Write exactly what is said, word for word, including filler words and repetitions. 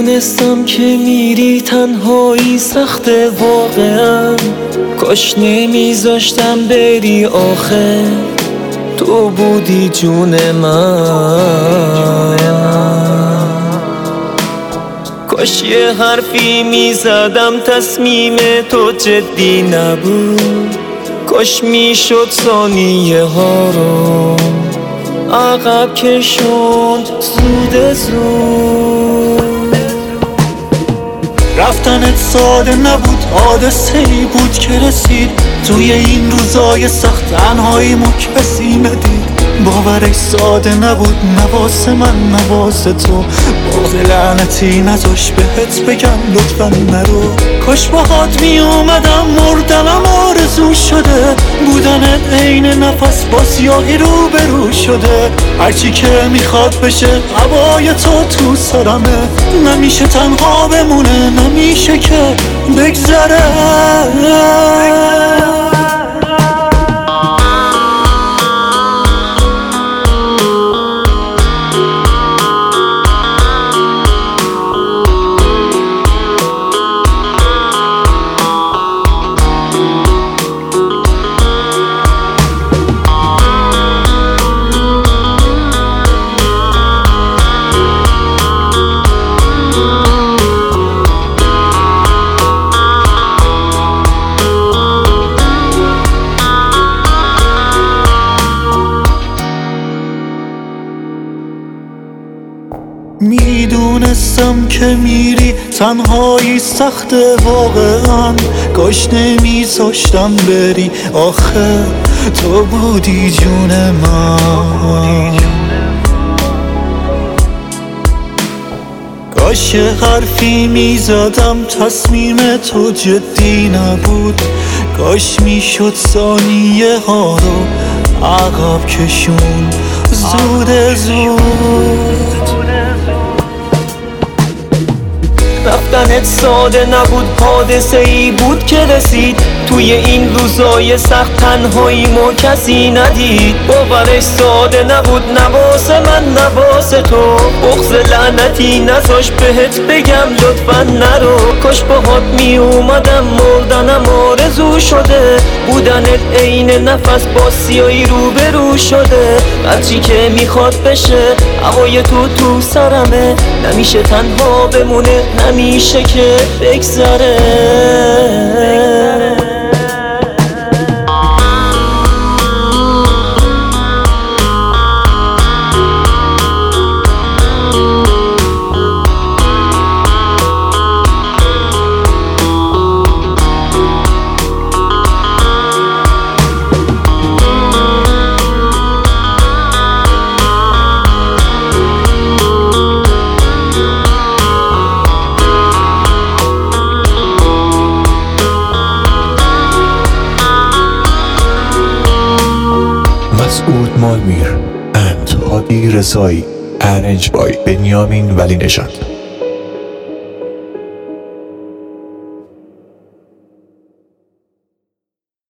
میدونستم که میری تنهایی سخته واقعا، کاش نمیذاشتم بری آخه تو بودی جون من. کاش یه حرفی میزدم تصمیم تو جدی نبود، کاش میشد ثانیه ها رو عقب کشوند زود زود. رفتنت ساده نبود، حادثه ای بود که رسید توی این روزای سخت تنهاییمو کسی ندید. باورش ساده نبود، نواسه من نواسه تو، باز لعنتی نذاش بهت بگم لطفا نرو. کاش باهات می اومدم مردنم آرزو شده، بودنت عین نفس با سیاهی رو برو شده. هرچی که میخواد بشه هوای تو تو سرمه، نمیشه تنها بمونه، نمیشه که بگذره. میدونستم که میری تنهایی سخته واقعا، کاش نمیذاشتم بری آخه تو بودی جون من. کاش یه حرفی میزدم تصمیم تو جدی نبود، کاش میشد ثانیه ها رو عقب کشون زود زود. رفتنت ساده نبود، حادثه ای بود که رسید توی این روزای سخت تنهایی ما کسی ندید. باورش ساده نبود، نواسه من نواسه تو، بغض لعنتی نذاش بهت بگم لطفا نرو. کاش باهات می اومدم مردنم آرزو شده، بودنت عین نفس با سیاهی رو برو شده. هرچی که میخواد بشه هوای تو تو سرمه، نمیشه تنها بمونه، نمیشه که بگذره. مسعود مالمیر and هادی رضایی. Arranged by بنیامین ولی نژاد.